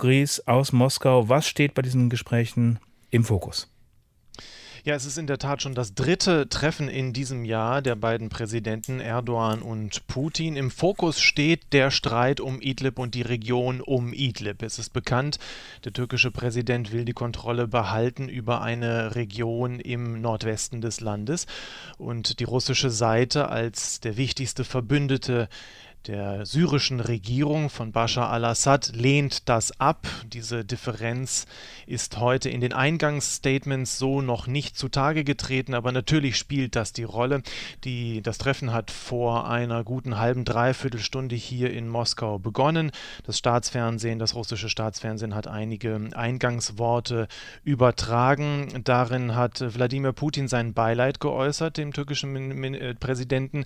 Gries aus Moskau. Was steht bei diesen Gesprächen im Fokus? Ja, es ist in der Tat schon das dritte Treffen in diesem Jahr der beiden Präsidenten Erdogan und Putin. Im Fokus steht der Streit um Idlib und die Region um Idlib. Es ist bekannt, der türkische Präsident will die Kontrolle behalten über eine Region im Nordwesten des Landes. Und die russische Seite als der wichtigste Verbündete der syrischen Regierung von Bashar al-Assad lehnt das ab. Diese Differenz ist heute in den Eingangsstatements so noch nicht zutage getreten, aber natürlich spielt das die Rolle. Das Treffen hat vor einer guten halben, dreiviertel Stunde hier in Moskau begonnen. Das russische Staatsfernsehen hat einige Eingangsworte übertragen. Darin hat Wladimir Putin sein Beileid geäußert, dem türkischen Präsidenten,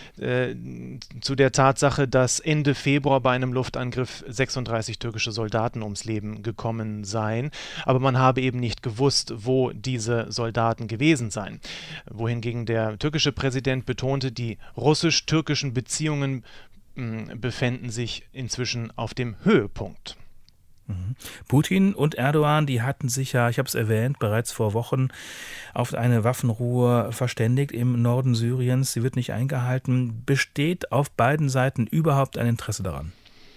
zu der Tatsache, dass Ende Februar bei einem Luftangriff 36 türkische Soldaten ums Leben gekommen seien. Aber man habe eben nicht gewusst, wo diese Soldaten gewesen seien. Wohingegen der türkische Präsident betonte, die russisch-türkischen Beziehungen befänden sich inzwischen auf dem Höhepunkt. Putin und Erdogan, die hatten sich ja, ich habe es erwähnt, bereits vor Wochen auf eine Waffenruhe verständigt im Norden Syriens. Sie wird nicht eingehalten. Besteht auf beiden Seiten überhaupt ein Interesse daran?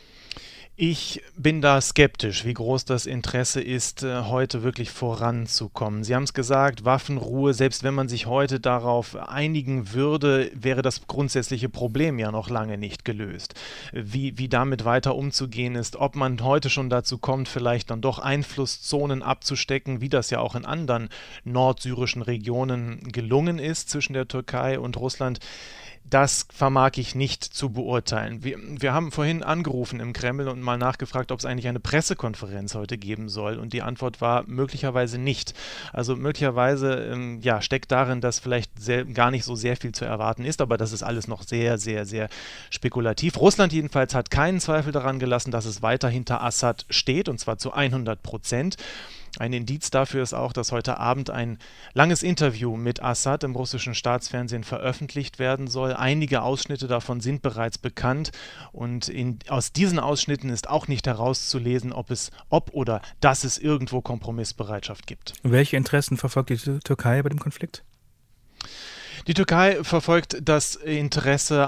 Ich bin da skeptisch, wie groß das Interesse ist, heute wirklich voranzukommen. Sie haben es gesagt, Waffenruhe, selbst wenn man sich heute darauf einigen würde, wäre das grundsätzliche Problem ja noch lange nicht gelöst. Wie damit weiter umzugehen ist, ob man heute schon dazu kommt, vielleicht dann doch Einflusszonen abzustecken, wie das ja auch in anderen nordsyrischen Regionen gelungen ist zwischen der Türkei und Russland. Das vermag ich nicht zu beurteilen. Wir haben vorhin angerufen im Kreml und mal nachgefragt, ob es eigentlich eine Pressekonferenz heute geben soll. Und die Antwort war möglicherweise nicht. Also möglicherweise steckt darin, dass vielleicht gar nicht so sehr viel zu erwarten ist. Aber das ist alles noch sehr, sehr, sehr spekulativ. Russland jedenfalls hat keinen Zweifel daran gelassen, dass es weiter hinter Assad steht, und zwar zu 100%. Ein Indiz dafür ist auch, dass heute Abend ein langes Interview mit Assad im russischen Staatsfernsehen veröffentlicht werden soll. Einige Ausschnitte davon sind bereits bekannt und aus diesen Ausschnitten ist auch nicht herauszulesen, ob oder dass es irgendwo Kompromissbereitschaft gibt. Welche Interessen verfolgt die Türkei bei dem Konflikt? Die Türkei verfolgt das Interesse,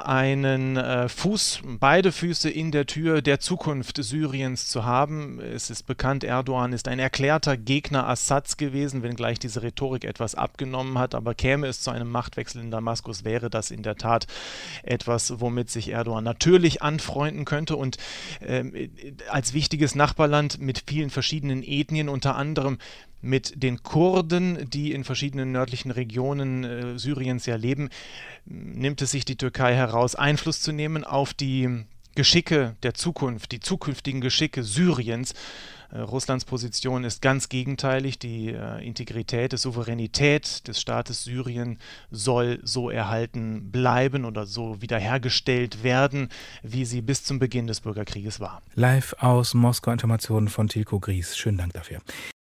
beide Füße in der Tür der Zukunft Syriens zu haben. Es ist bekannt, Erdogan ist ein erklärter Gegner Assads gewesen, wenngleich diese Rhetorik etwas abgenommen hat. Aber käme es zu einem Machtwechsel in Damaskus, wäre das in der Tat etwas, womit sich Erdogan natürlich anfreunden könnte. Und als wichtiges Nachbarland mit vielen verschiedenen Ethnien, unter anderem mit den Kurden, die in verschiedenen nördlichen Regionen Syriens ja leben, nimmt es sich die Türkei heraus, Einfluss zu nehmen auf die Geschicke der Zukunft, die zukünftigen Geschicke Syriens. Russlands Position ist ganz gegenteilig. Die Integrität, die Souveränität des Staates Syrien soll so erhalten bleiben oder so wiederhergestellt werden, wie sie bis zum Beginn des Bürgerkrieges war. Live aus Moskau, Informationen von Tilko Gries. Schönen Dank dafür.